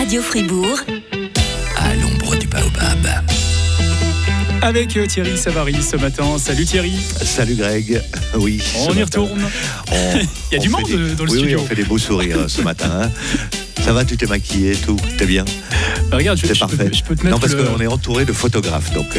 Radio Fribourg, à l'ombre du baobab. Avec Thierry Savary ce matin. Salut Thierry. Salut Greg. Oui. On y retourne. Il y a du monde dans le studio. Oui, on fait des beaux sourires ce matin. Hein. Ça va, tu t'es maquillé, tout, t'es bien? Regarde, c'est parfait. Je peux te mettre. Non, parce qu'on est entouré de photographes, donc.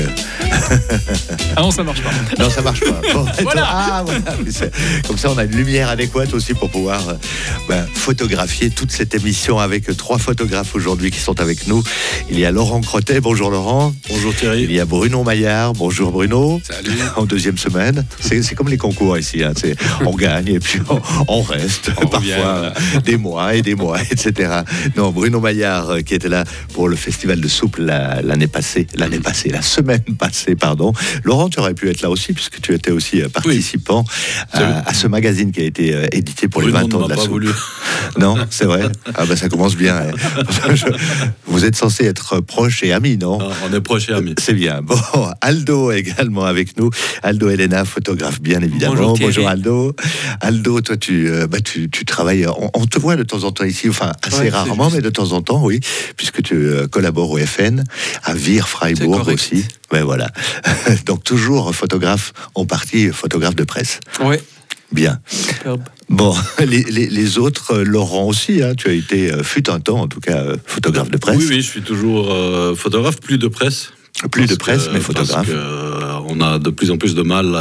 Ah non, ça marche pas. Non, ça marche pas. Bon, voilà. Voilà. Comme ça, on a une lumière adéquate aussi pour pouvoir photographier toute cette émission avec 3 photographes aujourd'hui qui sont avec nous. Il y a Laurent Crottet. Bonjour Laurent. Bonjour Thierry. Il y a Bruno Maillard. Bonjour Bruno. Salut. En deuxième semaine. C'est comme les concours ici. Hein. On gagne et puis on reste. On parfois revient, des mois, etc. Non, Bruno Maillard qui était là pour le festival de soupe la semaine passée, pardon. Laurent, tu aurais pu être là aussi puisque tu étais aussi participant à ce magazine qui a été édité pour les 20 ans de la soupe. Voulu. Non, c'est vrai. Ah ça commence bien. Hein. Vous êtes censé être proches et amis, non? On est proches et amis. C'est bien. Bon, Aldo est également avec nous. Aldo Elena, photographe bien évidemment. Bonjour Aldo. Aldo, toi tu travailles. On te voit de temps en temps ici, enfin assez rarement, mais de temps en temps, oui, puisque tu collabores au FN, à Vire-Freiburg aussi. Mais voilà. Donc toujours photographe, en partie photographe de presse. Oui. Bien. Superbe. Bon, les autres, Laurent aussi, hein, tu as été, fut un temps en tout cas, photographe de presse. Oui, je suis toujours photographe, plus de presse. Plus de presse, mais photographe. Parce qu'on a de plus en plus de mal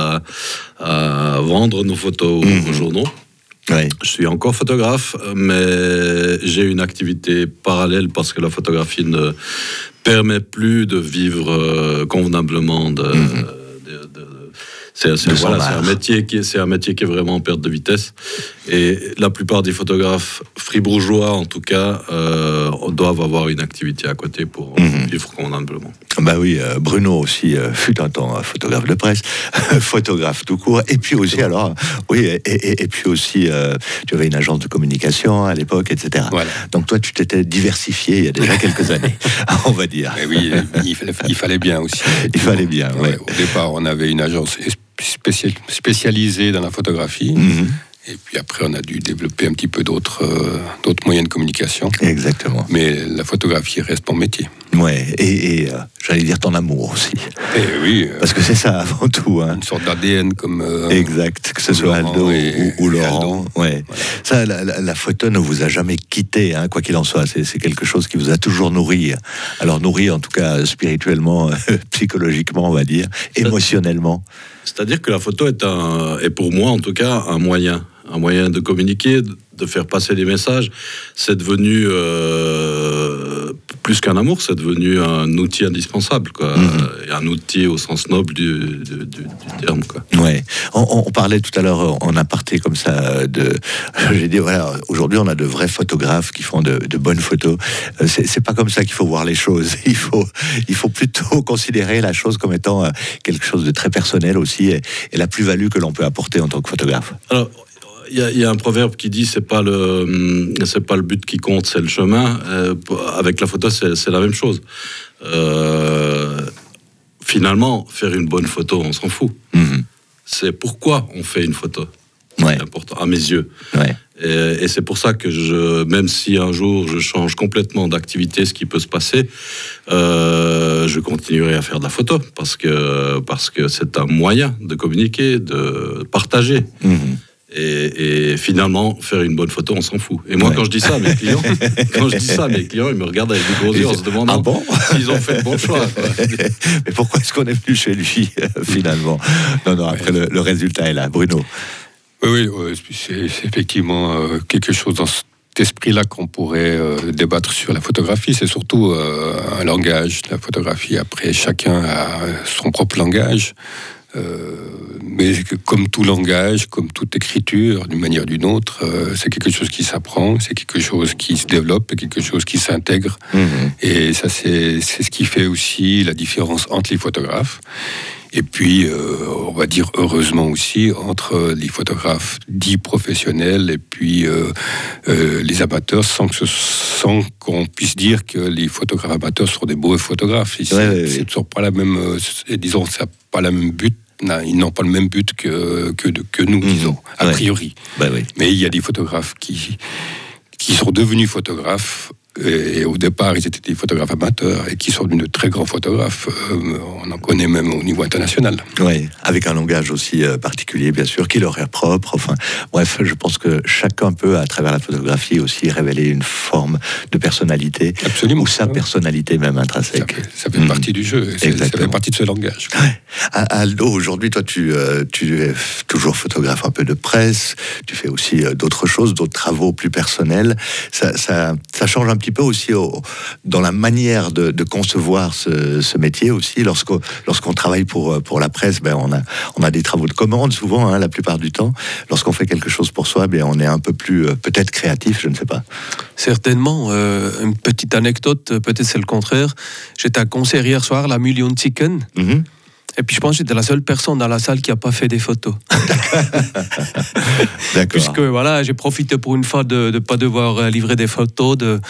à vendre nos photos aux journaux. Oui. Je suis encore photographe, mais j'ai une activité parallèle parce que la photographie ne permet plus de vivre convenablement c'est un métier qui est vraiment en perte de vitesse. Et la plupart des photographes fribourgeois, en tout cas, doivent avoir une activité à côté pour vivre convenablement. Bah oui, Bruno aussi fut un temps photographe de presse, photographe tout court. Et puis aussi, et puis aussi, tu avais une agence de communication à l'époque, etc. Voilà. Donc toi, tu t'étais diversifié il y a déjà quelques années, on va dire. Mais oui, il fallait bien aussi. Il fallait bien, oui. Au départ, on avait une agence spécialisée dans la photographie. Et puis après, on a dû développer un petit peu d'autres moyens de communication. Exactement. Mais la photographie reste mon métier. Ouais, et j'allais dire ton amour aussi. Et oui. Parce que c'est ça avant tout. Hein. Une sorte d'ADN comme. Exact, que ce soit Aldo ou Laurent. Ouais. Voilà. Ça, la photo ne vous a jamais quitté, hein, quoi qu'il en soit. C'est quelque chose qui vous a toujours nourri. Alors nourri, en tout cas spirituellement, psychologiquement, on va dire, émotionnellement. C'est-à-dire que la photo est pour moi, en tout cas, un moyen de communiquer, de faire passer des messages. C'est devenu plus qu'un amour, c'est devenu un outil indispensable, quoi. Et un outil au sens noble du terme, quoi. Ouais. On parlait tout à l'heure en aparté comme ça j'ai dit voilà, aujourd'hui on a de vrais photographes qui font de bonnes photos. C'est pas comme ça qu'il faut voir les choses. Il faut plutôt considérer la chose comme étant quelque chose de très personnel aussi et la plus-value que l'on peut apporter en tant que photographe. Alors, il y a un proverbe qui dit c'est pas le but qui compte, c'est le chemin. Avec la photo, c'est la même chose. Finalement, faire une bonne photo, on s'en fout. C'est pourquoi on fait une photo. C'est important, à mes yeux. Ouais. Et c'est pour ça que même si un jour je change complètement d'activité, ce qui peut se passer, je continuerai à faire de la photo parce que c'est un moyen de communiquer, de partager. Et finalement, faire une bonne photo, on s'en fout. Et moi, quand je dis ça à mes clients, ils me regardent avec des gros yeux en se demandant s'ils ont fait le bon choix. Mais pourquoi est-ce qu'on est venu chez lui, finalement? Non, après, le résultat est là. Bruno. Oui, c'est effectivement quelque chose dans cet esprit-là qu'on pourrait débattre sur la photographie. C'est surtout un langage, la photographie. Après, chacun a son propre langage. Mais comme tout langage, comme toute écriture, d'une manière ou d'une autre, c'est quelque chose qui s'apprend, c'est quelque chose qui se développe, c'est quelque chose qui s'intègre. Et ça, c'est ce qui fait aussi la différence entre les photographes. Et puis, on va dire heureusement aussi, entre les photographes dits professionnels et puis les amateurs, sans qu'on puisse dire que les photographes amateurs sont des beaux photographes. C'est toujours pas la même, disons, ça n'a pas la même but. Non, ils n'ont pas le même but que nous, disons, a priori. Bah oui. Mais il y a des photographes qui sont devenus photographes Et au départ, ils étaient des photographes amateurs et qui sont devenus de très grands photographes. On en connaît même au niveau international. Oui, avec un langage aussi particulier, bien sûr, qui leur est propre. Enfin, bref, je pense que chacun peut, à travers la photographie, aussi révéler une forme de personnalité. Absolument. Ou sa personnalité même intrinsèque. Ça fait partie du jeu. Ça fait partie de ce langage. Ouais. Aldo, aujourd'hui, toi, tu es toujours photographe un peu de presse. Tu fais aussi d'autres choses, d'autres travaux plus personnels. Ça change un petit peu aussi dans la manière de concevoir ce métier aussi. Lorsqu'on travaille pour la presse, on a des travaux de commande souvent, la plupart du temps. Lorsqu'on fait quelque chose pour soi, on est un peu plus peut-être créatif, je ne sais pas. Certainement. Une petite anecdote, peut-être c'est le contraire. J'étais à un concert hier soir, la Million Chicken. Mm-hmm. Et puis je pense que j'étais la seule personne dans la salle qui n'a pas fait des photos. D'accord. Puisque voilà, j'ai profité pour une fois de ne pas devoir livrer des photos, de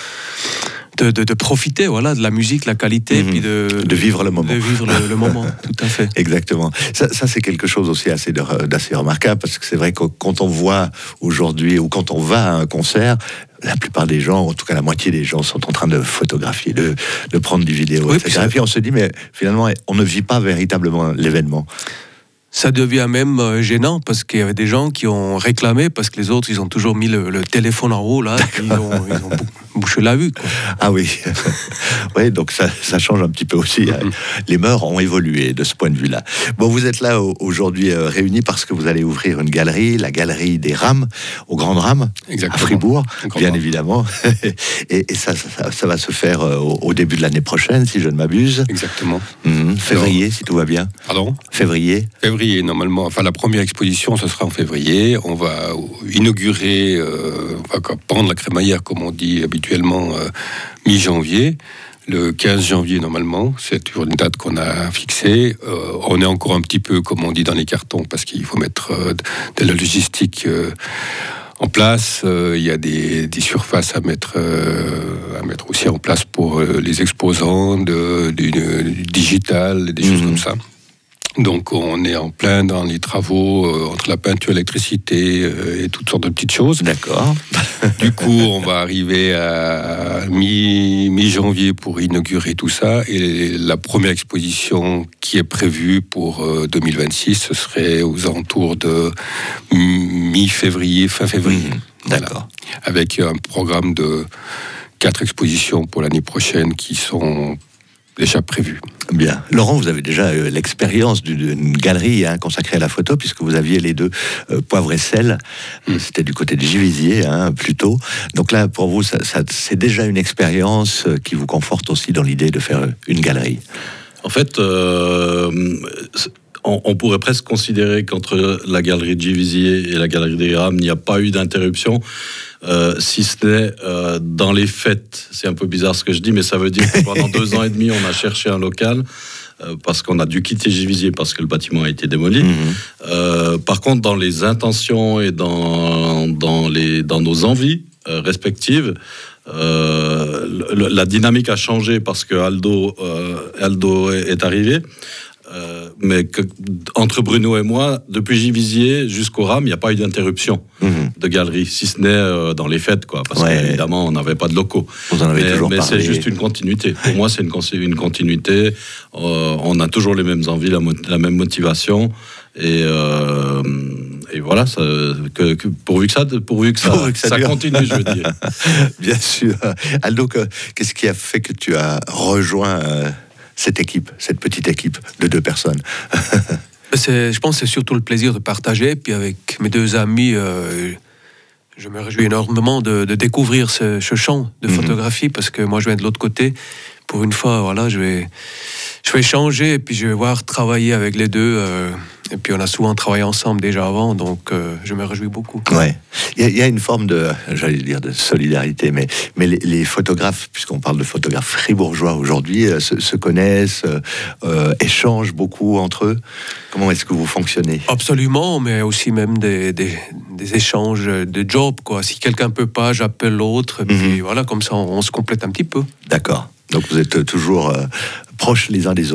profiter de la musique, la qualité, puis de vivre le moment. De vivre le moment, tout à fait. Exactement. Ça c'est quelque chose aussi d'assez remarquable, parce que c'est vrai que quand on voit aujourd'hui, ou quand on va à un concert, la plupart des gens, en tout cas la moitié des gens, sont en train de photographier, de prendre des vidéos, etc. Et puis on se dit, mais finalement, on ne vit pas véritablement l'événement. Ça devient même gênant, parce qu'il y avait des gens qui ont réclamé, parce que les autres, ils ont toujours mis le téléphone en haut, là, ils ont bouché la vue, quoi. Ah oui. Oui, donc ça change un petit peu aussi. Les mœurs ont évolué de ce point de vue-là. Bon, vous êtes là aujourd'hui réunis parce que vous allez ouvrir une galerie, la galerie des Rames, au Grand Drame, à Fribourg, bien évidemment. Et ça va se faire au début de l'année prochaine, si je ne m'abuse. Exactement. Février, alors, si tout va bien. Pardon ? Février, normalement. Enfin, la première exposition, ce sera en février. On va inaugurer, on va prendre la crémaillère, comme on dit habituellement, mi-janvier. Le 15 janvier, normalement, c'est une date qu'on a fixée. On est encore un petit peu, comme on dit, dans les cartons, parce qu'il faut mettre de la logistique en place. Il y a des surfaces à mettre aussi en place pour les exposants, du digital, des choses comme ça. Donc on est en plein dans les travaux entre la peinture, l'électricité et toutes sortes de petites choses. D'accord. Du coup, on va arriver à mi-janvier pour inaugurer tout ça. Et la première exposition qui est prévue pour 2026, ce serait aux alentours de mi-février, fin février. D'accord. Voilà. Avec un programme de 4 expositions pour l'année prochaine qui sont déjà prévues. Bien. Laurent, vous avez déjà l'expérience d'une galerie consacrée à la photo, puisque vous aviez les deux Poivre et Sel. C'était du côté de Givisiez, plutôt. Donc là, pour vous, ça, c'est déjà une expérience qui vous conforte aussi dans l'idée de faire une galerie. En fait, on pourrait presque considérer qu'entre la galerie de Givisiez et la galerie des Rames, il n'y a pas eu d'interruption. Si ce n'est dans les fêtes. C'est un peu bizarre ce que je dis, mais ça veut dire que pendant 2 ans et demi, on a cherché un local parce qu'on a dû quitter Givisiez parce que le bâtiment a été démoli. Par contre, dans les intentions et dans nos envies respectives, la dynamique a changé parce que Aldo est arrivé. Mais entre Bruno et moi, depuis Givisiez jusqu'au Ram, il n'y a pas eu d'interruption de galerie, si ce n'est dans les fêtes, quoi, parce qu'évidemment, on n'avait pas de locaux. Vous en avez toujours mais parlé. C'est juste une continuité. Pour moi, c'est une continuité. On a toujours les mêmes envies, la même motivation. Et voilà, pourvu que ça continue, je veux dire. Bien sûr. Aldo, qu'est-ce qui a fait que tu as rejoint cette petite équipe de 2 personnes? Je pense que c'est surtout le plaisir de partager. Puis avec mes 2 amis, je me réjouis énormément de découvrir ce champ de photographie, parce que moi je viens de l'autre côté. Pour une fois, voilà, je vais changer et puis je vais voir travailler avec les deux. Et puis on a souvent travaillé ensemble déjà avant, donc je me réjouis beaucoup. Ouais. Il y a une forme de solidarité, mais les photographes, puisqu'on parle de photographes fribourgeois aujourd'hui, se connaissent, échangent beaucoup entre eux. Comment est-ce que vous fonctionnez? Absolument, mais aussi même des échanges de job, quoi. Si quelqu'un peut pas, j'appelle l'autre, et puis voilà, comme ça on se complète un petit peu. D'accord. Donc vous êtes toujours proches les uns des autres.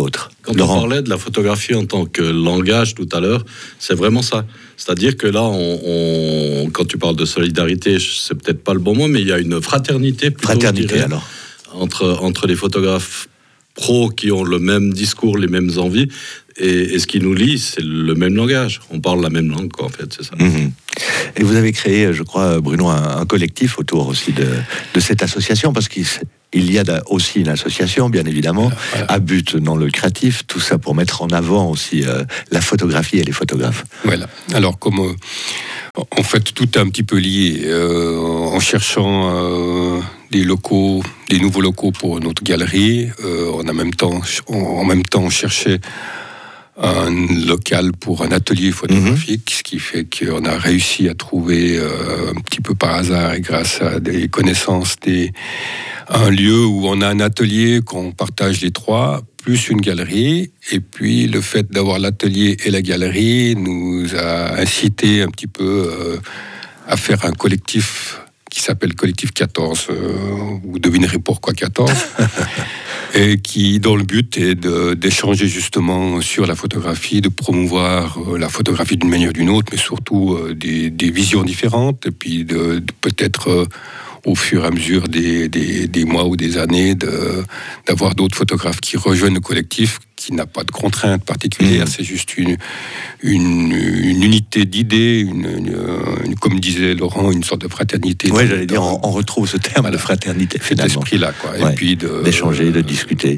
Quand Laurent. on parlait de la photographie en tant que langage tout à l'heure, c'est vraiment ça. C'est-à-dire que là, quand tu parles de solidarité, c'est peut-être pas le bon mot, mais il y a une fraternité, plutôt, Fraternité, je dirais, alors. entre les photographes pros qui ont le même discours, les mêmes envies, et ce qui nous lie, c'est le même langage. On parle la même langue, quoi, en fait, c'est ça. Mhm. Et vous avez créé, je crois, Bruno, un collectif autour aussi de cette association, parce qu'il y a aussi une association, bien évidemment, à but non lucratif, tout ça pour mettre en avant aussi la photographie et les photographes. Voilà. Alors, comme en fait, tout est un petit peu lié. En cherchant des nouveaux locaux pour notre galerie, en même temps, on cherchait un local pour un atelier photographique, ce qui fait qu'on a réussi à trouver un petit peu par hasard et grâce à des connaissances un lieu où on a un atelier qu'on partage les trois, plus une galerie. Et puis le fait d'avoir l'atelier et la galerie nous a incité un petit peu à faire un collectif qui s'appelle Collectif 14. Vous devinerez pourquoi 14. Et dont le but est d'échanger justement sur la photographie, de promouvoir la photographie d'une manière ou d'une autre, mais surtout des visions différentes, et puis de peut-être au fur et à mesure des mois ou des années, d'avoir d'autres photographes qui rejoignent le collectif, qui n'a pas de contraintes particulières, c'est juste une unité d'idées, comme disait Laurent, une sorte de fraternité. Oui, j'allais dire, on retrouve ce terme de fraternité, finalement. Cet esprit-là, quoi. Ouais. Et puis d'échanger, de discuter.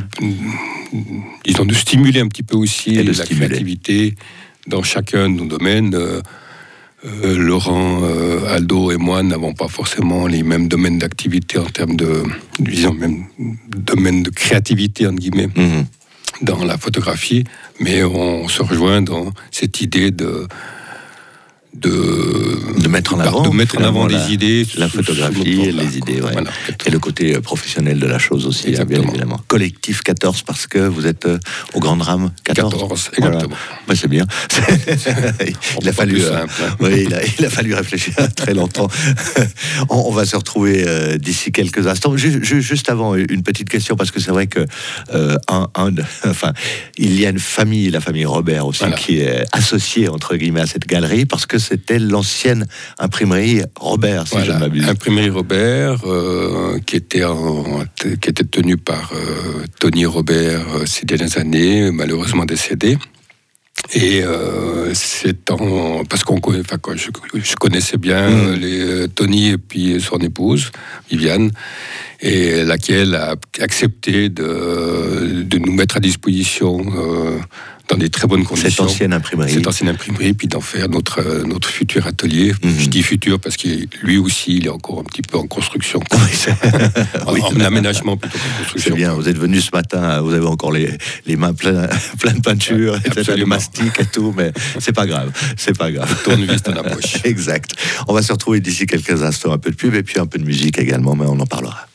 De stimuler un petit peu aussi la créativité dans chacun de nos domaines. Laurent, Aldo et moi n'avons pas forcément les mêmes domaines d'activité en termes même domaine de créativité, entre guillemets, dans la photographie, mais on se rejoint dans cette idée de mettre en avant les idées, la photographie et les idées, ouais. Voilà, et le côté professionnel de la chose aussi, bien évidemment. Collectif 14, parce que vous êtes au Grand Drame 14. 14, exactement. Voilà. Ouais, c'est bien. Il a fallu réfléchir très longtemps. On va se retrouver d'ici quelques instants. Juste avant, une petite question, parce que c'est vrai que il y a une famille, la famille Robert aussi, qui est associée entre guillemets à cette galerie, parce que c'était l'ancienne imprimerie Robert, si je ne m'abuse. Imprimerie Robert, qui était tenue par Tony Robert ces dernières années, malheureusement décédé. Et parce je connaissais bien Tony et puis son épouse, Viviane, et laquelle a accepté de nous mettre à disposition dans des très bonnes conditions. Cette ancienne imprimerie, puis d'en faire notre futur atelier. Je dis futur parce que lui aussi, il est encore un petit peu en construction. En aménagement plutôt qu'en construction. C'est bien, vous êtes venu ce matin, vous avez encore les mains pleines de peinture, de mastic et tout, mais c'est pas grave. Tournevis dans la poche. Exact. On va se retrouver d'ici quelques instants, un peu de pub et puis un peu de musique également, mais on en parlera.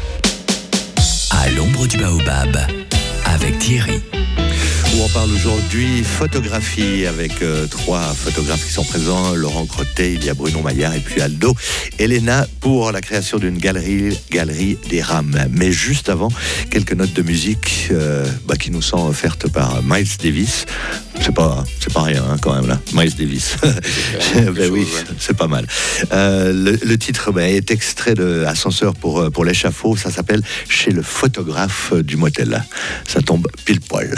À l'ombre du baobab, avec Thierry. Où on parle aujourd'hui photographie avec trois photographes qui sont présents, Laurent Crottet, il y a Bruno Maillard et puis Aldo Elena pour la création d'une galerie des Rames. Mais juste avant, quelques notes de musique qui nous sont offertes par Miles Davis. C'est pas rien quand même là, Miles Davis. Oui, c'est pas mal. Le titre est extrait de Ascenseur pour l'échafaud. Ça s'appelle Chez le photographe du motel. Ça tombe pile poil.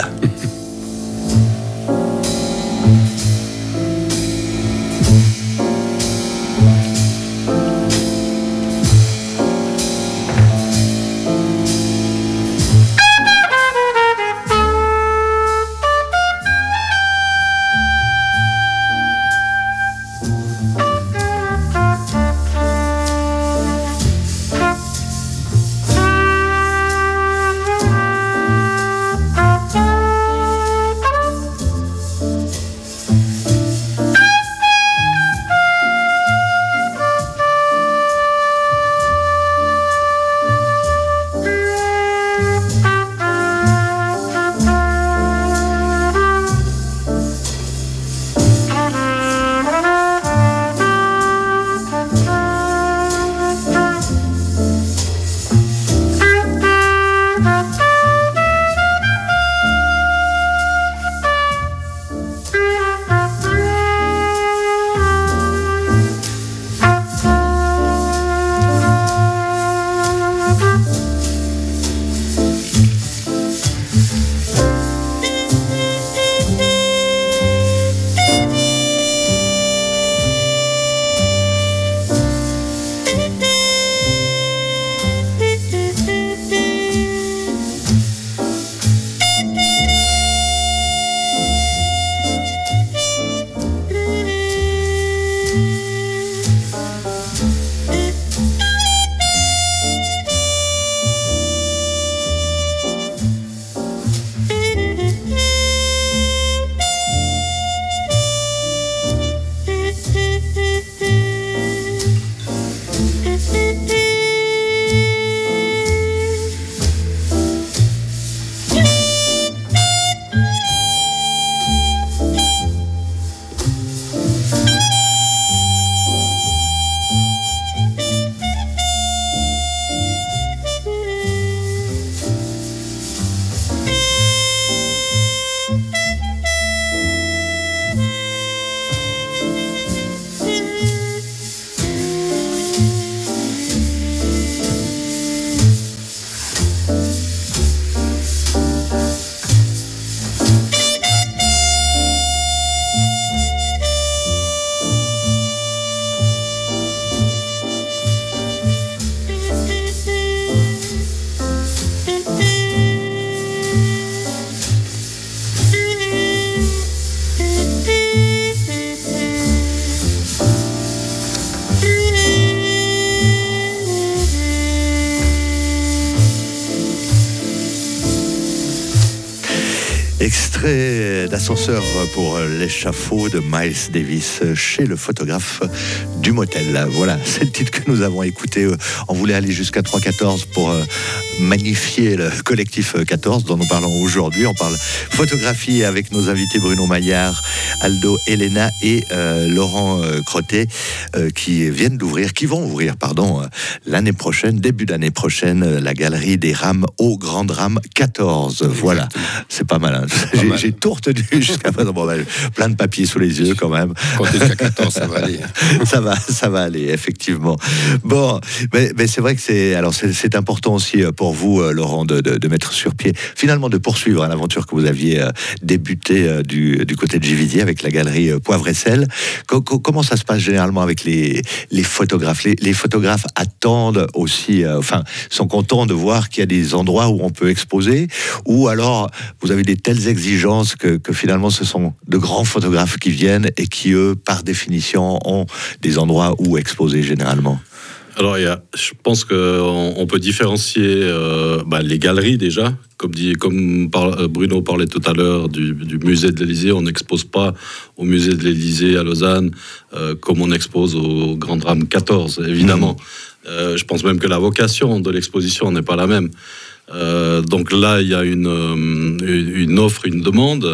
Extrait d'Ascenseur pour l'échafaud de Miles Davis chez le photographe du motel. Voilà, c'est le titre que nous avons écouté. On voulait aller jusqu'à 3-14 pour magnifier le collectif 14 dont nous parlons aujourd'hui. On parle photographie avec nos invités Bruno Maillard, Aldo Elena et Laurent Crottet qui vont ouvrir l'année prochaine, début d'année prochaine, la galerie des Rames au Grand Drame 14. Voilà, c'est pas mal. Hein. J'ai tout retenu jusqu'à présent. Bon, plein de papiers sous les yeux quand même. Quand tu es jusqu'à 14, ça va aller. ça va aller, effectivement. Bon, mais c'est vrai que c'est important aussi pour vous, Laurent, de mettre sur pied, finalement de poursuivre l'aventure que vous aviez débutée du côté de Gividier avec la galerie Poivre et Sel. Comment ça se passe généralement avec les photographes? Les photographes attendent aussi, sont contents de voir qu'il y a des endroits où on peut exposer, ou alors vous avez des telles exigences que finalement ce sont de grands photographes qui viennent et qui, eux, par définition, ont des endroits où exposer généralement. Alors, je pense qu'on peut différencier les galeries déjà. Bruno parlait tout à l'heure du musée de l'Élysée. On n'expose pas au musée de l'Élysée à Lausanne comme on expose au Grand Drame 14, évidemment. Je pense même que la vocation de l'exposition n'est pas la même. Donc là, il y a une offre, une demande.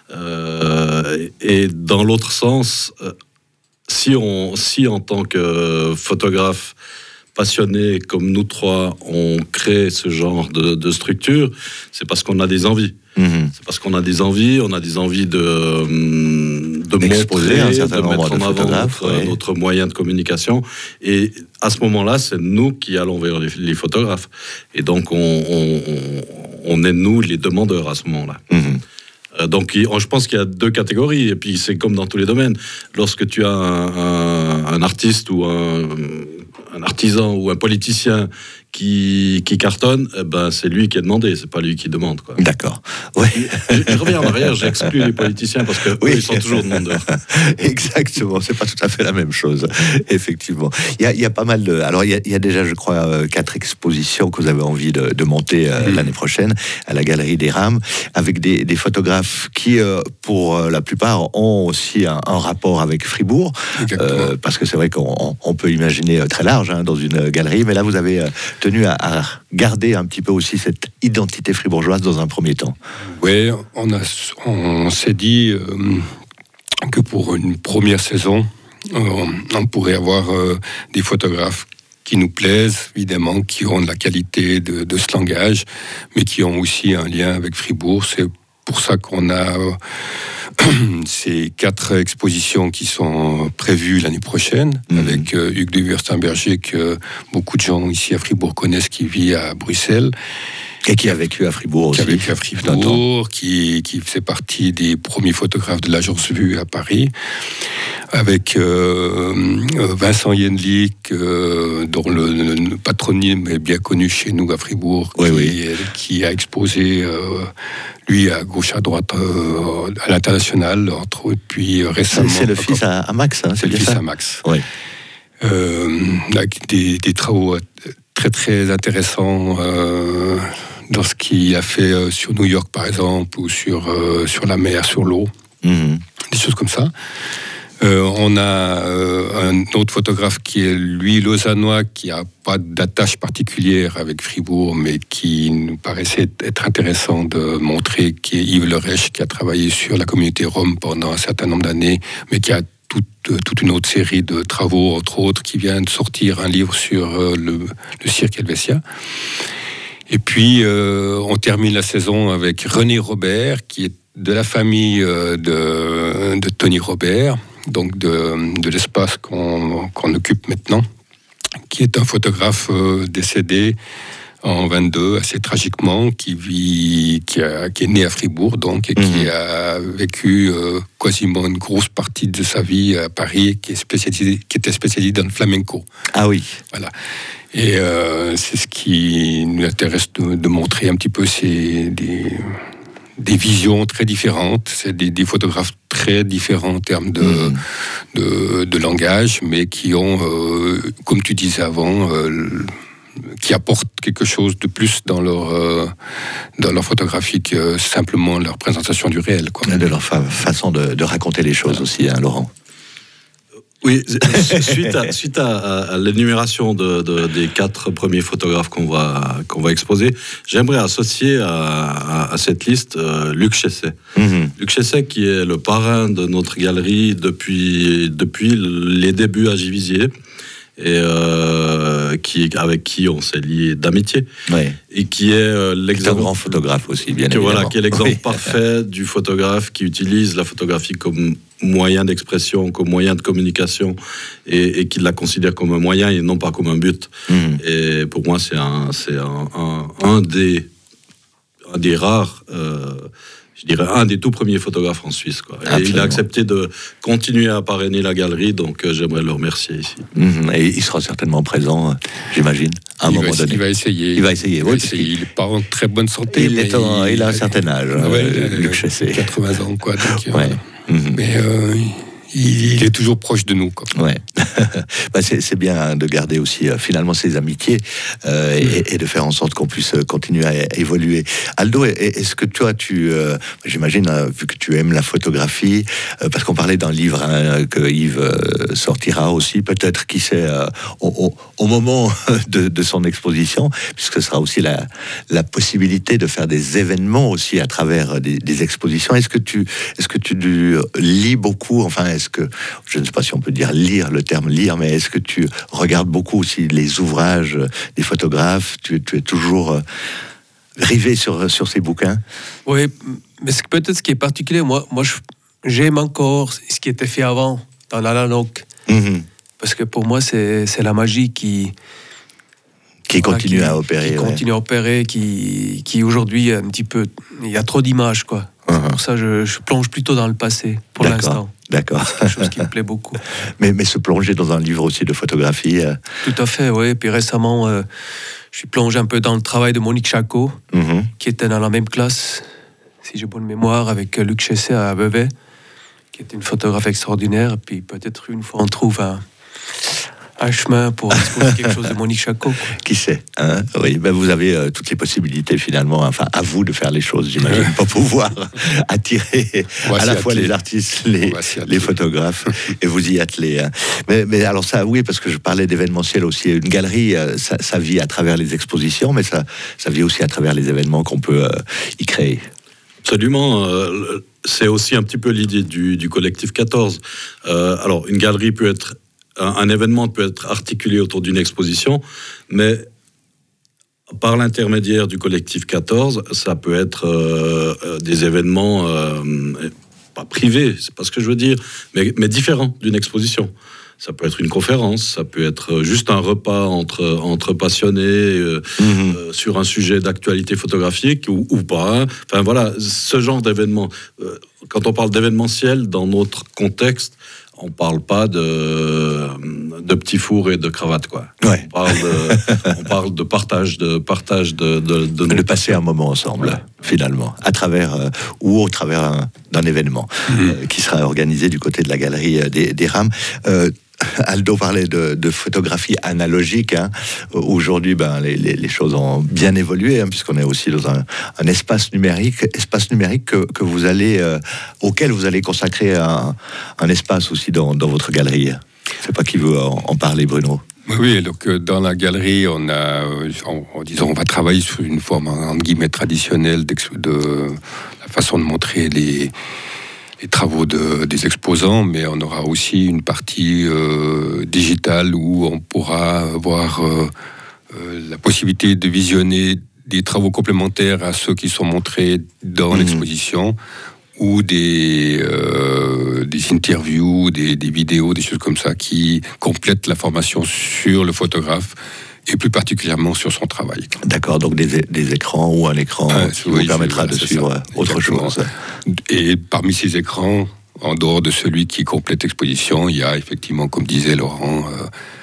Et dans l'autre sens, si en tant que photographe passionné comme nous trois, on crée ce genre de structure, c'est parce qu'on a des envies. C'est parce qu'on a des envies, on a des envies de montrer, de mettre en avant notre moyen de communication. Et à ce moment-là, c'est nous qui allons vers les photographes. Et donc, on est nous les demandeurs à ce moment-là. Donc, je pense qu'il y a deux catégories, et puis c'est comme dans tous les domaines. Lorsque tu as un artiste ou un artisan ou un politicien qui cartonne, c'est lui qui est demandé, c'est pas lui qui demande, quoi. D'accord. Ouais. Je reviens en arrière, j'exclus les politiciens parce que ils sont toujours demandeurs. Exactement, c'est pas tout à fait la même chose, effectivement. Il y a pas mal de... Alors, il y a déjà, je crois, 4 expositions que vous avez envie de monter l'année prochaine à la Galerie des Rames, avec des photographes qui, pour la plupart, ont aussi un rapport avec Fribourg, parce que c'est vrai qu'on peut imaginer très large dans une galerie, mais là, vous avez tenu à garder un petit peu aussi cette identité fribourgeoise dans un premier temps. Oui, on s'est dit que pour une première saison, on pourrait avoir des photographes qui nous plaisent, évidemment, qui ont de la qualité de ce langage, mais qui ont aussi un lien avec Fribourg. C'est pour ça qu'on a ces 4 expositions qui sont prévues l'année prochaine, avec Hugues de Wurtemberger, que beaucoup de gens ici à Fribourg connaissent, qui vit à Bruxelles. Et qui a vécu à Fribourg aussi. Qui a vécu à Fribourg, qui fait partie des premiers photographes de l'Agence Vue à Paris, avec Vincent Yenlik, dont le patronyme est bien connu chez nous à Fribourg, qui a exposé, lui, à gauche, à droite, à l'international, entre autres, puis récemment... C'est le fils à Max, hein, c'est le fils à Max. Oui. Avec des travaux très, très intéressants dans ce qu'il a fait sur New York, par exemple, ou sur la mer, sur l'eau. Des choses comme ça. On a un autre photographe qui est, lui, lausannois, qui n'a pas d'attache particulière avec Fribourg, mais qui nous paraissait être intéressant de montrer, qui est Yves Lerèche, qui a travaillé sur la communauté rome pendant un certain nombre d'années, mais qui a toute une autre série de travaux, entre autres, qui vient de sortir un livre sur le cirque Helvetia. Et puis, on termine la saison avec René Robert, qui est de la famille de Tony Robert, donc de l'espace qu'on occupe maintenant, qui est un photographe décédé en 22, assez tragiquement, qui est né à Fribourg, donc, et qui a vécu quasiment une grosse partie de sa vie à Paris, qui était spécialisé dans le flamenco. Ah oui. Voilà. Et c'est ce qui nous intéresse de montrer un petit peu, c'est des visions très différentes, c'est des photographes très différents en termes de langage, mais qui ont, comme tu disais avant, qui apportent quelque chose de plus dans leur photographie que simplement leur présentation du réel, quoi. De leur façon de raconter les choses aussi, hein, Laurent. Oui, suite à l'énumération des 4 premiers photographes qu'on va exposer, j'aimerais associer à cette liste Luc Chesset. Luc Chesset, qui est le parrain de notre galerie depuis les débuts à Givisier, et avec qui on s'est lié d'amitié, et qui est l'exemple, un grand photographe aussi, bien évidemment. Qui est l'exemple parfait du photographe qui utilise la photographie comme moyen d'expression, comme moyen de communication, et qui la considère comme un moyen et non pas comme un but. Et pour moi, c'est un des rares, je dirais un des tout premiers photographes en Suisse, quoi. Et il a accepté de continuer à parrainer la galerie, donc j'aimerais le remercier ici. Et il sera certainement présent, j'imagine, à un moment donné. Il va essayer. Oui, il n'est pas en très bonne santé. Il a un certain âge, Luc Chesset. 80 ans, quoi. Mais il est toujours proche de nous, quoi. Ouais. C'est bien de garder aussi finalement ces amitiés et de faire en sorte qu'on puisse continuer à évoluer. Aldo, est-ce que toi, j'imagine, vu que tu aimes la photographie, parce qu'on parlait d'un livre que Yves sortira aussi, peut-être, qui sait, au moment de son exposition, puisque ce sera aussi la possibilité de faire des événements aussi à travers des expositions. Est-ce que tu lis beaucoup, enfin, je ne sais pas si on peut dire lire, le terme lire, mais est-ce que tu regardes beaucoup aussi les ouvrages des photographes? Tu es toujours rivé sur ces bouquins? Oui, mais peut-être ce qui est particulier, moi j'aime encore ce qui était fait avant, dans l'analogue. Parce que pour moi, c'est la magie qui continue à opérer. Qui continue à opérer, qui aujourd'hui, un petit peu, il y a trop d'images, quoi. C'est pour ça que je plonge plutôt dans le passé, pour l'instant. D'accord. C'est quelque chose qui me plaît beaucoup. Mais se plonger dans un livre aussi de photographie... Tout à fait, oui. Puis récemment, je suis plongé un peu dans le travail de Monique Chacot, qui était dans la même classe, si j'ai bonne mémoire, avec Luc Chesset à Vevey, qui était une photographe extraordinaire. Puis peut-être une fois on trouve un chemin pour exposer quelque chose de Monique Chacot, quoi. Qui sait, hein? Oui, vous avez toutes les possibilités finalement, enfin à vous de faire les choses, j'imagine, pour pouvoir attirer à la fois les artistes, les photographes, et vous y atteler, hein. Mais alors ça, oui, parce que je parlais d'événementiel aussi. Une galerie, ça vit à travers les expositions, mais ça vit aussi à travers les événements qu'on peut y créer. Absolument. C'est aussi un petit peu l'idée du collectif 14. Alors, une galerie peut être... Un événement peut être articulé autour d'une exposition, mais par l'intermédiaire du collectif 14, ça peut être des événements, pas privés, c'est pas ce que je veux dire, mais différents d'une exposition. Ça peut être une conférence, ça peut être juste un repas entre passionnés sur un sujet d'actualité photographique ou pas. Enfin voilà, ce genre d'événement. Quand on parle d'événementiel dans notre contexte, on parle pas de petits fours et de cravates, quoi. Ouais. On parle de partage de passer un moment ensemble, finalement, à travers ou au travers d'un événement qui sera organisé du côté de la galerie des Rames. Aldo parlait de photographie analogique, hein. Aujourd'hui, les choses ont bien évolué, hein, puisqu'on est aussi dans un espace numérique que vous allez, auquel vous allez consacrer un espace aussi dans votre galerie. Je ne sais pas qui veut en parler, Bruno. Oui, donc dans la galerie, on va travailler sur une forme entre guillemets traditionnelle de la façon de montrer les travaux des exposants, mais on aura aussi une partie digitale où on pourra avoir la possibilité de visionner des travaux complémentaires à ceux qui sont montrés dans l'exposition, ou des interviews, des vidéos, des choses comme ça qui complètent la formation sur le photographe et plus particulièrement sur son travail. D'accord, donc des écrans ou un écran qui vous permettra de suivre autre chose. Et parmi ces écrans, en dehors de celui qui complète l'exposition, il y a effectivement, comme disait Laurent,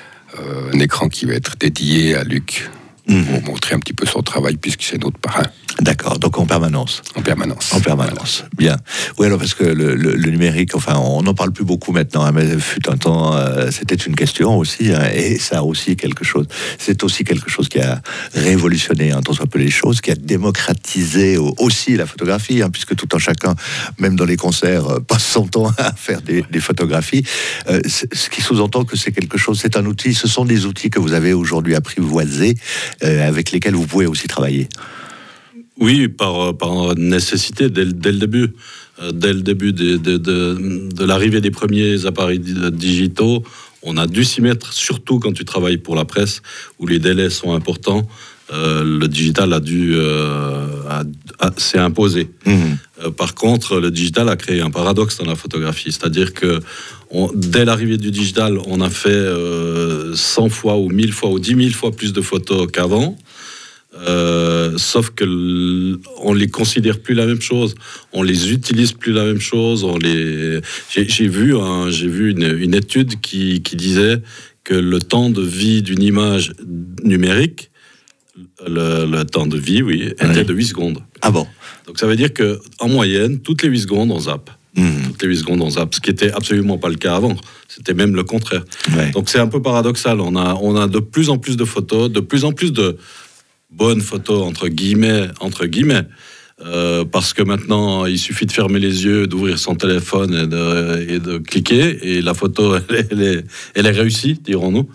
un écran qui va être dédié à Luc pour montrer un petit peu son travail, puisque c'est notre parrain. D'accord, donc en permanence. En permanence. En permanence, bien. Oui, alors parce que le numérique, enfin, on n'en parle plus beaucoup maintenant, hein, mais fut un temps, c'était une question aussi, hein, et ça a aussi quelque chose. C'est aussi quelque chose qui a révolutionné, tant soit peu les choses, qui a démocratisé aussi la photographie, hein, puisque tout un chacun, même dans les concerts, passe son temps à faire des photographies. Ce qui sous-entend que c'est quelque chose, c'est un outil, ce sont des outils que vous avez aujourd'hui apprivoisés, avec lesquels vous pouvez aussi travailler. Oui, par nécessité, dès le début. Dès le début de l'arrivée des premiers appareils digitaux, on a dû s'y mettre, surtout quand tu travailles pour la presse, où les délais sont importants. Le digital s'est imposé. Par contre, le digital a créé un paradoxe dans la photographie, c'est-à-dire que dès l'arrivée du digital, on a fait 100 fois ou 1000 fois ou 10 000 fois plus de photos qu'avant. Sauf que on les considère plus la même chose, on les utilise plus la même chose. J'ai vu une étude qui disait que le temps de vie d'une image numérique, le temps de vie, était de 8 secondes. Ah bon? Donc ça veut dire que en moyenne, toutes les 8 secondes, on zappe. Toutes les 8 secondes, on zappe, ce qui était absolument pas le cas avant. C'était même le contraire. Ouais. Donc c'est un peu paradoxal. On a de plus en plus de photos, de plus en plus de bonnes photos entre guillemets, parce que maintenant il suffit de fermer les yeux, d'ouvrir son téléphone et de cliquer et la photo elle est réussie, dirons-nous.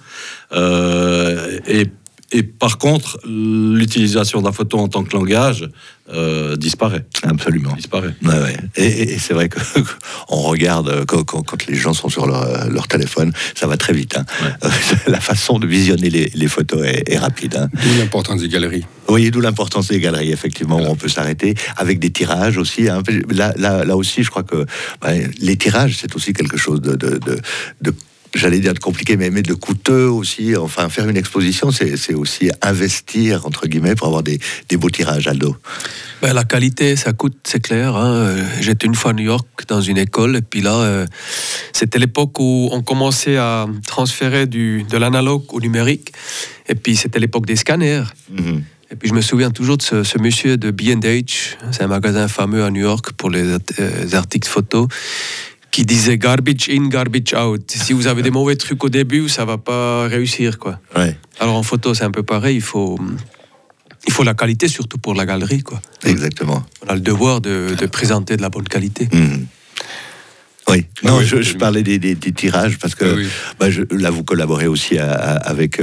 Et par contre, l'utilisation de la photo en tant que langage disparaît. Absolument. Disparaît. Ouais. Et c'est vrai qu'on regarde, quand les gens sont sur leur téléphone, ça va très vite. Hein. Ouais. La façon de visionner les photos est rapide. Hein. D'où l'importance des galeries. Oui, d'où l'importance des galeries, effectivement, où on peut s'arrêter, avec des tirages aussi. Hein. Là aussi, je crois que les tirages, c'est aussi quelque chose de j'allais dire de compliqué, mais de coûteux aussi. Enfin, faire une exposition, c'est aussi investir, entre guillemets, pour avoir des beaux tirages, Aldo. La qualité, ça coûte, c'est clair. Hein. J'étais une fois à New York dans une école, et puis là, c'était l'époque où on commençait à transférer de l'analogue au numérique, et puis c'était l'époque des scanners. Mm-hmm. Et puis je me souviens toujours de ce monsieur de B&H, c'est un magasin fameux à New York pour les articles photos, qui disait garbage in, garbage out. Si vous avez des mauvais trucs au début, ça va pas réussir, quoi. Ouais. Alors en photo, c'est un peu pareil. Il faut la qualité, surtout pour la galerie, quoi. Exactement. On a le devoir de présenter de la bonne qualité. Mmh. Oui. Non, je parlais des tirages parce que là vous collaborez aussi avec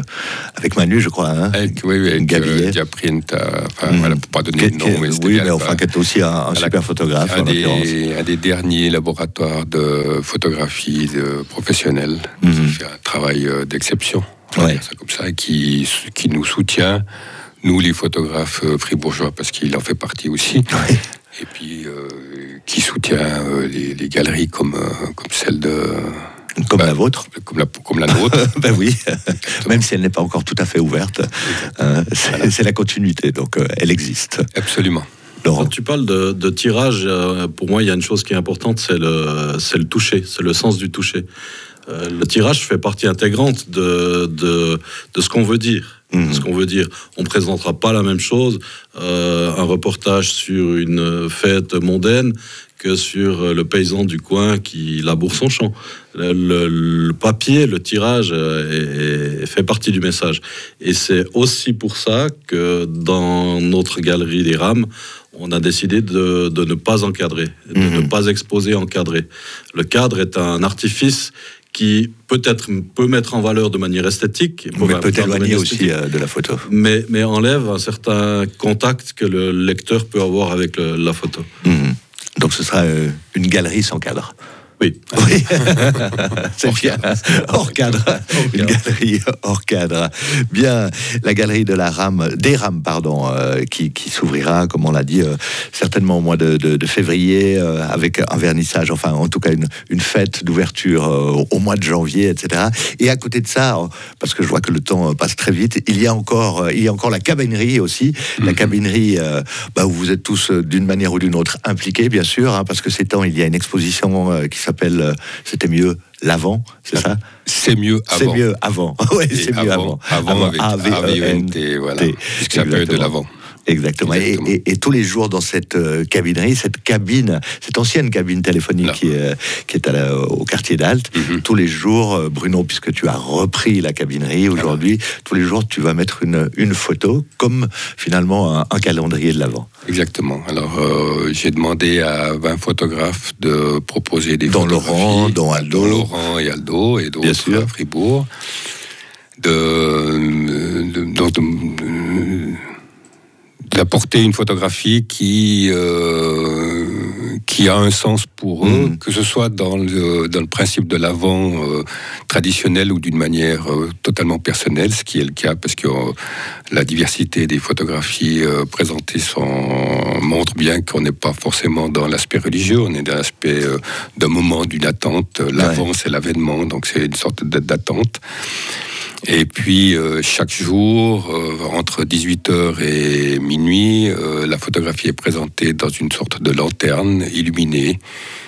Manu, je crois, hein. Avec Diaprint, voilà, pour pas donner de nom, mais enfin qui est aussi un super photographe un des derniers laboratoires de photographie professionnelle, qui fait un travail d'exception, on va dire ça comme ça, qui nous soutient, nous les photographes fribourgeois, parce qu'il en fait partie aussi. Ouais. Et puis qui soutient les galeries comme celle de... Comme la vôtre. Comme la nôtre. Ben oui, même si elle n'est pas encore tout à fait ouverte. C'est la continuité, donc elle existe. Absolument. Quand tu parles de tirage, pour moi, il y a une chose qui est importante, c'est le toucher, c'est le sens du toucher. Le tirage fait partie intégrante de ce qu'on veut dire. Ce qu'on veut dire. On ne présentera pas la même chose, un reportage sur une fête mondaine que sur le paysan du coin qui laboure son champ. Le papier, le tirage fait partie du message. Et c'est aussi pour ça que dans notre galerie des Rames, on a décidé de ne pas encadrer, de ne pas exposer encadré. Le cadre est un artifice qui peut-être peut mettre en valeur de manière esthétique. Mais peut éloigner aussi de la photo. Mais enlève un certain contact que le lecteur peut avoir avec la photo. Donc ce sera une galerie sans cadre. Oui. C'est bien. Hors cadre. Une galerie hors cadre. Bien, la galerie des Rames, qui s'ouvrira, comme on l'a dit, certainement au mois de février, avec un vernissage, enfin, en tout cas, une fête d'ouverture au mois de janvier, etc. Et à côté de ça, parce que je vois que le temps passe très vite, il y a encore la cabinerie aussi. La cabinerie, où vous êtes tous, d'une manière ou d'une autre, impliqués, bien sûr, hein, parce que ces temps, il y a une exposition qui s'appelle C'était mieux l'avant, c'est ça? C'est mieux avant. C'est mieux avant. Oui, c'est mieux avant. Avant avec AVENT, voilà. Puisque ça peut être de l'avant. Exactement. Et tous les jours dans cette cabinerie, cette ancienne cabine téléphonique qui est au quartier d'Alt, tous les jours, Bruno, puisque tu as repris la cabinerie aujourd'hui, tous les jours tu vas mettre une photo, comme finalement un calendrier de l'Avent. Exactement. Alors j'ai demandé à 20 photographes de proposer des photographies. Laurent, dont Aldo. Dont Laurent et Aldo et d'autres à Fribourg. D'apporter une photographie qui a un sens pour eux, que ce soit dans le principe de l'Avent traditionnel ou d'une manière totalement personnelle, ce qui est le cas parce que la diversité des photographies présentées montre bien qu'on n'est pas forcément dans l'aspect religieux, on est dans l'aspect d'un moment, d'une attente. L'Avent, c'est l'avènement, donc c'est une sorte d'attente. Et puis, chaque jour, entre 18h et minuit, la photographie est présentée dans une sorte de lanterne illuminée,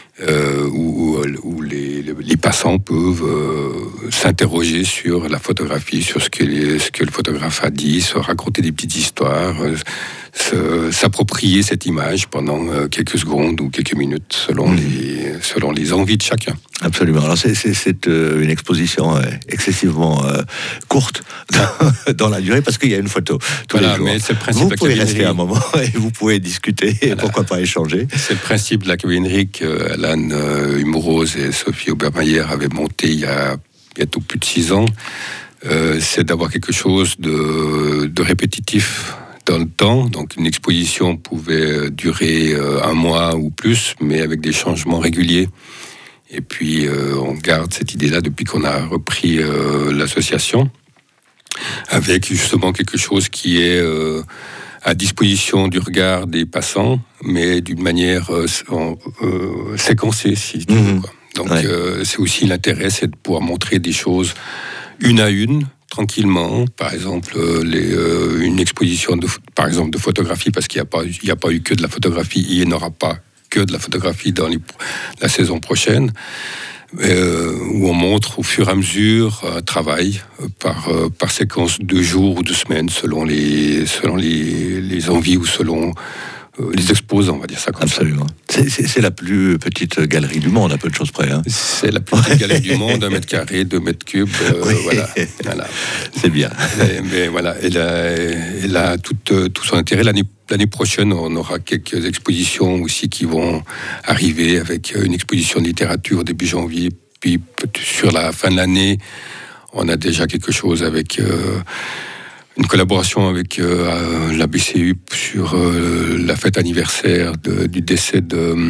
où les passants peuvent s'interroger sur la photographie, sur ce que le photographe a dit, se raconter des petites histoires, s'approprier cette image pendant quelques secondes ou quelques minutes, selon les envies de chacun. Absolument. Alors c'est une exposition excessivement courte dans la durée parce qu'il y a une photo tous les jours. Mais c'est le principe vous pouvez rester un moment et vous pouvez discuter et pourquoi pas échanger. C'est le principe de la cabinerie qu'Alan Humorose et Sophie Obermeier avaient monté il y a bientôt plus de 6 ans. C'est d'avoir quelque chose de répétitif dans le temps. Donc une exposition pouvait durer 1 mois ou plus, mais avec des changements réguliers. Et puis, on garde cette idée-là depuis qu'on a repris l'association, avec justement quelque chose qui est à disposition du regard des passants, mais d'une manière séquencée, si tu veux, quoi. Donc, c'est aussi l'intérêt, c'est de pouvoir montrer des choses une à une, tranquillement. Par exemple, une exposition de photographie, parce qu'il n'y a pas eu que de la photographie, il n'y en aura pas que de la photographie dans la saison prochaine, où on montre au fur et à mesure un travail par séquence de jours ou de semaines, selon les envies ou selon les exposants, on va dire ça comme Absolument. Ça. C'est la plus petite galerie du monde, à peu de choses près. Hein. C'est la plus petite galerie du monde, 1 mètre carré, 2 mètres cubes, voilà. C'est bien. Mais voilà, elle a tout son intérêt. L'année prochaine, on aura quelques expositions aussi qui vont arriver, avec une exposition de littérature début janvier. Puis sur la fin de l'année, on a déjà quelque chose avec une collaboration avec la BCU sur la fête anniversaire du décès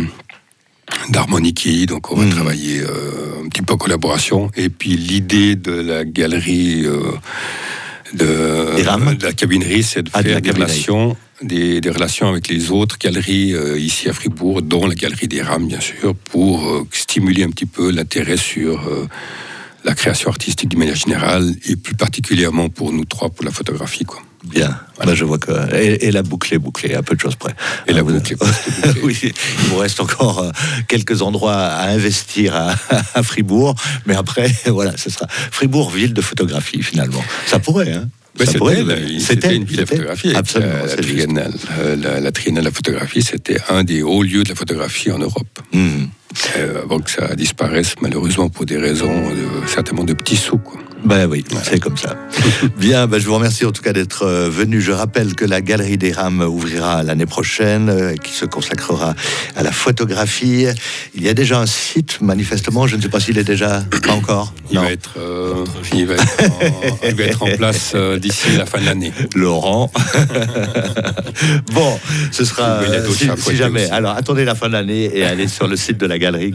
d'Harmoniki. Donc on va travailler un petit peu en collaboration. Et puis l'idée de la galerie de la cabinerie, c'est de faire des relations avec les autres galeries ici à Fribourg, dont la galerie des Rames, bien sûr, pour stimuler un petit peu l'intérêt sur la création artistique d'une manière générale, et plus particulièrement pour nous 3, pour la photographie, quoi. Bien, voilà. Je vois que... Et la boucle est bouclée, à peu de choses près. Et la boucle est bouclée. Oui, il vous reste encore quelques endroits à investir à Fribourg, mais après, voilà, ce sera Fribourg, ville de photographie, finalement. Ça pourrait, hein. C'était une ville de photographie. Absolument. La triennale de la photographie, c'était un des hauts lieux de la photographie en Europe. Avant que ça disparaisse, malheureusement, pour des raisons certainement de petits sous, quoi. Ben oui, voilà. C'est comme ça. Bien, je vous remercie en tout cas d'être venu. Je rappelle que la Galerie des Rames ouvrira l'année prochaine, qui se consacrera à la photographie. Il y a déjà un site, manifestement, je ne sais pas s'il est déjà... Pas encore. Il va être en place d'ici la fin de l'année. Laurent. Bon, ce sera... Si jamais. Aussi. Alors, attendez la fin de l'année et allez sur le site de la galerie,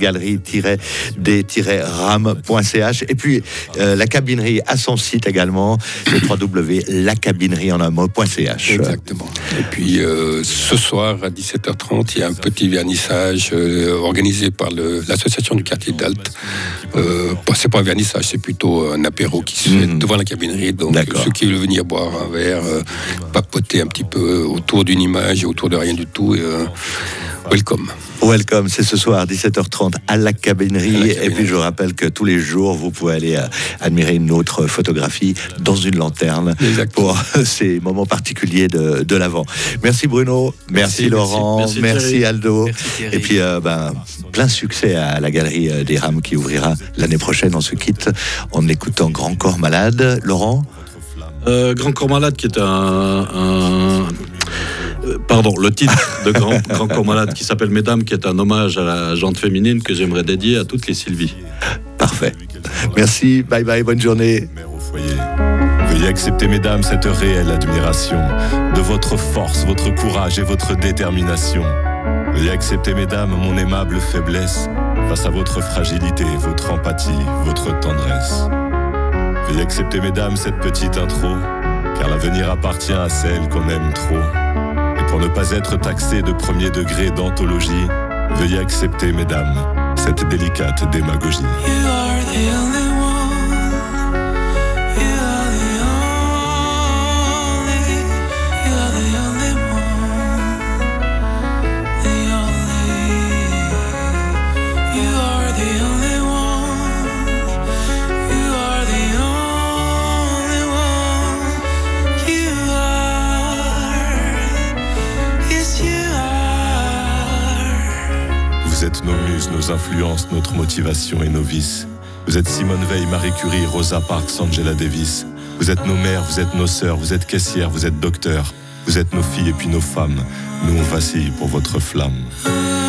galerie-des-rames.ch. Et puis, la cabinerie a son site également, le www.lacabinerie.ch. Exactement. Et puis ce soir à 17h30, il y a un petit vernissage organisé par l'association du quartier d'Alt. C'est pas un vernissage, c'est plutôt un apéro qui se fait devant la cabinerie. Donc ceux qui veulent venir boire un verre, papoter un petit peu autour d'une image et autour de rien du tout, Welcome, c'est ce soir 17h30 à la Cabinerie. Et puis je rappelle que tous les jours, vous pouvez aller admirer une autre photographie dans une lanterne. Exactement. Pour ces moments particuliers de l'Avent. Merci Bruno, merci Laurent, merci Aldo. Merci et puis plein succès à la Galerie des Rames qui ouvrira l'année prochaine. On se quitte en écoutant Grand Corps Malade. Laurent ? Grand Corps Malade qui est le titre de Grand Corps Malade qui s'appelle Mesdames, qui est un hommage à la jante féminine que j'aimerais dédier à toutes les Sylvie. Parfait. Merci, bye bye, bonne journée. Veuillez accepter, mesdames, cette réelle admiration de votre force, votre courage et votre détermination. Veuillez accepter, mesdames, mon aimable faiblesse face à votre fragilité, votre empathie, votre tendresse. Veuillez accepter, mesdames, cette petite intro, car l'avenir appartient à celle qu'on aime trop. Et pour ne pas être taxé de premier degré d'anthologie, veuillez accepter, mesdames, cette délicate démagogie. You are the only one. You are the only. You are the only one. The only. You are the only one. You are the only one. You are. Yes, you are. Vous êtes nos muses, nos influences, notre motivation et nos vices. Vous êtes Simone Veil, Marie Curie, Rosa Parks, Angela Davis. Vous êtes nos mères, vous êtes nos sœurs, vous êtes caissières, vous êtes docteurs. Vous êtes nos filles et puis nos femmes. Nous on vacille pour votre flamme.